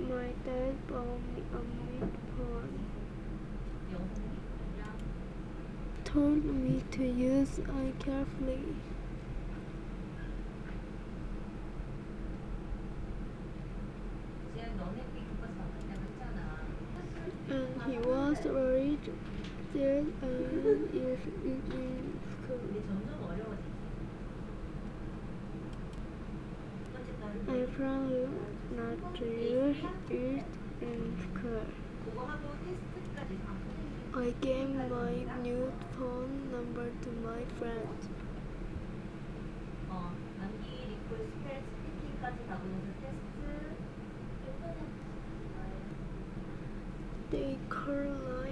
My dad bought me a meat pie. Told me to use it carefully. And he was worried that I would eat it in school. I promise not to use it in school. I gave my new phone number to my friend. They called